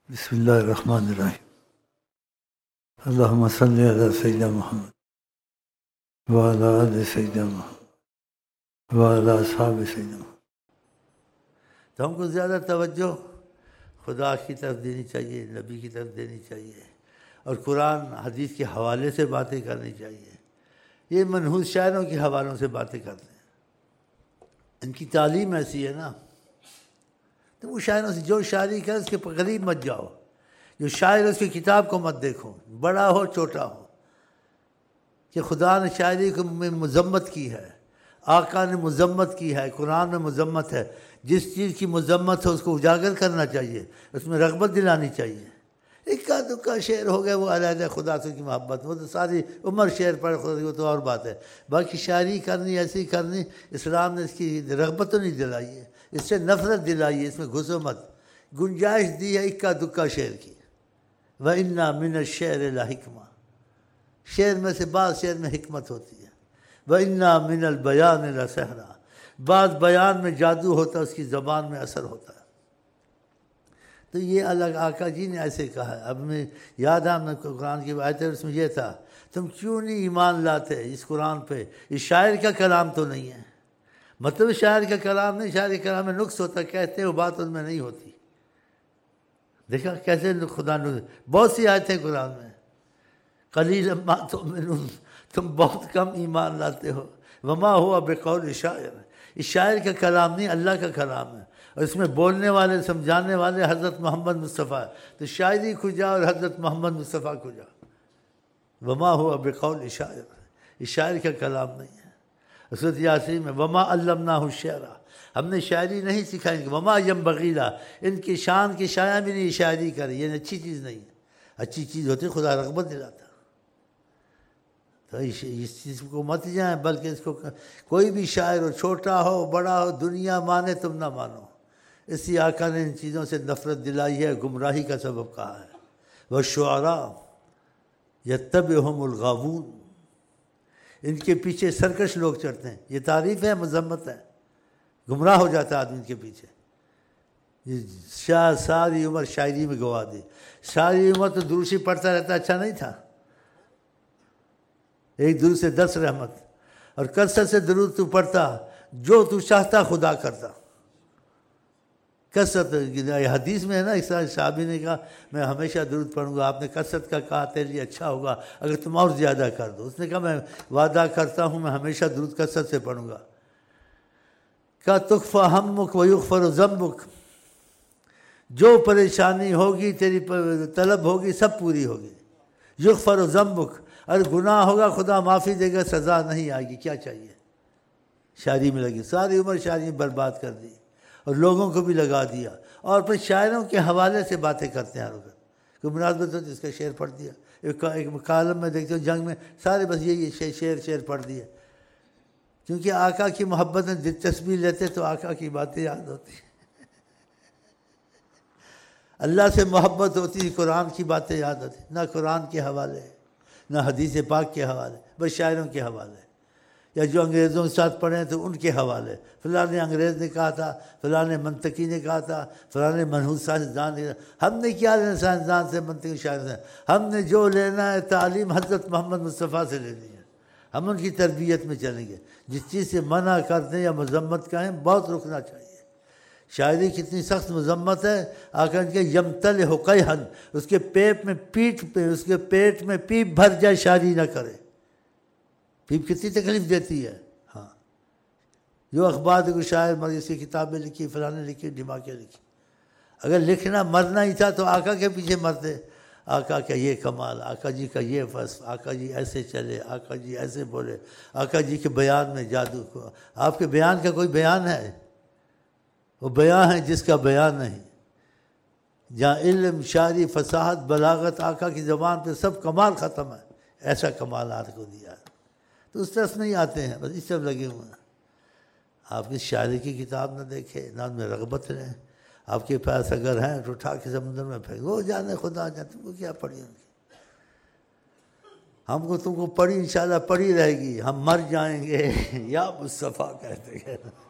بسم اللہ الرحمن الرحیم اللہم صلی علی سیدنا محمد وعلی آل سیدنا محمد وعلی اصحاب سیدنا محمد۔ تو ہم کو زیادہ توجہ خدا کی طرف دینی چاہیے، نبی کی طرف دینی چاہیے، اور قرآن حدیث کے حوالے سے باتیں کرنی چاہیے۔ یہ منحوس شاعروں کے حوالوں سے باتیں کرتے ہیں، ان کی تعلیم ایسی ہے نا، تو وہ شاعروں سے جو شاعری کرے اس کے قریب مت جاؤ، جو شاعر اس کی کتاب کو مت دیکھو، بڑا ہو چھوٹا ہو، کہ خدا نے شاعری کو میں مذمت کی ہے، آقا نے مذمت کی ہے، قرآن میں مذمت ہے۔ جس چیز کی مذمت ہے اس کو اجاگر کرنا چاہیے، اس میں رغبت دلانی چاہیے۔ اکا دکا شعر ہو گئے وہ علیحدہ، خدا سے کی محبت، وہ تو ساری عمر شعر پڑھ خدا، وہ تو اور بات ہے۔ باقی شاعری کرنی ایسی کرنی، اسلام نے اس کی رغبت تو نہیں دلائی ہے، اس سے نفرت دلائی ہے، اس میں گھسو مت۔ گنجائش دی ہے اکا دکا شعر کی۔ وَإِنَّا مِنَ الشِّعْرِ لَحِکْمَةً، شعر میں سے بعض شعر میں حکمت ہوتی ہے۔ وَإِنَّا مِنَ الْبَيَانِ لَسِحْرًا، بعض بیان میں جادو ہوتا ہے، اس کی زبان میں اثر ہوتا ہے۔ تو یہ الگ آقا جی نے ایسے کہا ہے۔ اب میں یاد ہے ہم نے قرآن کی آیت ہے، اس میں یہ تھا، تم کیوں نہیں ایمان لاتے اس قرآن پہ، یہ شاعر کا کلام تو نہیں ہے۔ مطلب شاعر کا کلام نہیں، شاعر کے کلام میں نقص ہوتا، کہتے وہ بات ان میں نہیں ہوتی۔ دیکھا کیسے خدا نے بہت سی آیتیں قرآن میں، قلیلا ما تؤمنون، تم بہت کم ایمان لاتے ہو۔ وما ہوا بقول شاعر، اس شاعر کا کلام نہیں، اللہ کا کلام ہے، اور اس میں بولنے والے سمجھانے والے حضرت محمد مصطفیٰ ہے۔ تو شاعری کو جا اور حضرت محمد مصطفیٰ کو جا۔ وما ہوا بقول شاعر، اس شاعر کا کلام نہیں ہے۔ سورۃ یاسین میں وما علمناہ الشعر، ہم نے شاعری نہیں سکھائی، وما ینبغی لہ، ان کی شان کی شاعر بھی نہیں شاعری کرے، یہ اچھی چیز نہیں ہے۔ اچھی چیز ہوتی خدا رغبت دلاتا۔ تو اس چیز کو مت جائیں، بلکہ اس کو کوئی بھی شاعر ہو، چھوٹا ہو بڑا ہو، دنیا مانے تم نہ مانو، اسی آقا نے ان چیزوں سے نفرت دلائی ہے، گمراہی کا سبب کہا ہے۔ والشعراء یتبعہم الغاوون، ان کے پیچھے سرکش لوگ چڑھتے ہیں۔ یہ تعریف ہے، مذمت ہے، گمراہ ہو جاتا ہے آدمی ان کے پیچھے۔ شاہ ساری عمر شاعری میں گوا دی، ساری عمر تو دروشی پڑھتا رہتا، اچھا نہیں تھا؟ ایک درود سے 10 رحمت، اور کثرت سے درود تو پڑھتا، جو تو چاہتا خدا کرتا۔ کثرت حدیث میں ہے نا، اس صحابی نے کہا میں ہمیشہ درود پڑھوں گا، آپ نے کثرت کا کہا تیرے لیے اچھا ہوگا اگر تم اور زیادہ کر دو۔ اس نے کہا میں وعدہ کرتا ہوں میں ہمیشہ درود کثرت سے پڑھوں گا۔ کہا تکفیٰ ہمک ویغفر ذنبک، جو پریشانی ہوگی تیری طلب ہوگی سب پوری ہوگی۔ یغفر ذنبک، اگر گناہ ہوگا خدا معافی دے گا، سزا نہیں آئے گی۔ کیا چاہیے؟ شاعری میں لگی، ساری عمر شاعری میں برباد کر دی، اور لوگوں کو بھی لگا دیا، اور پھر شاعروں کے حوالے سے باتیں کرتے ہیں ہر وقت۔ کوئی مناسبت ہوتی اس کا شعر پڑھ دیا، ایک کالم میں دیکھتے ہو جنگ میں سارے بس یہی شعر پڑھ دیے، کیونکہ آقا کی محبت میں دلچسپی لیتے تو آقا کی باتیں یاد ہوتی ہیں۔ اللہ سے محبت ہوتی، قرآن کی باتیں یاد ہوتی، نہ قرآن کے حوالے نہ حدیث پاک کے حوالے، بس شاعروں کے حوالے، یا جو انگریزوں کے ساتھ پڑھے تو ان کے حوالے، فلاں نے انگریز نے کہا تھا، فلاں نے منطقی نے کہا تھا، فلاں نے منحوس سائنسدان نے۔ ہم نے کیا لینا سائنسدان سے، منطقی شاعر سے؟ ہم نے جو لینا ہے تعلیم حضرت محمد مصطفیٰ سے لینی ہے، ہم ان کی تربیت میں چلیں گے۔ جس چیز سے منع کر دیں یا مذمت کہیں بہت رکنا چاہیے۔ شاعری کتنی سخت مذمت ہے، آقا ان کے یمتلئ قیحا، اس کے پیٹ میں پیپ بھر جائے شاعری نہ کرے۔ پیپ کتنی تکلیف دیتی ہے۔ ہاں، جو اخبار کو شاعر مر اس کی کتابیں لکھی، فلاں نے لکھی، ڈھماکے لکھی۔ اگر لکھنا مرنا ہی تھا تو آقا کے پیچھے مرتے۔ آقا کا یہ کمال، آقا جی کا یہ وصف، آقا جی ایسے چلے، آقا جی ایسے بولے، آقا جی کے بیان میں جادو کو۔ آپ کے بیان کا کوئی بیان ہے؟ وہ بیان ہے جس کا بیان نہیں۔ جہاں علم، شاعری، فصاحت، بلاغت آقا کی زبان پہ سب کمال ختم ہے، ایسا کمال آپ کو دیا ہے۔ تو اس طرف نہیں آتے ہیں، بس اس طرف لگے ہوئے ہیں۔ آپ کی شاعری کی کتاب نہ دیکھے، نہ ان میں رغبت رہے۔ آپ کے پاس اگر ہیں تو اٹھا کے سمندر میں پھینک، وہ جانے خدا جانے، تم کو کیا پڑھی ان کی؟ ہم کو تم کو پڑھی انشاءاللہ پڑھی رہے گی، ہم مر جائیں گے یا مصطفیٰ کہتے ہیں۔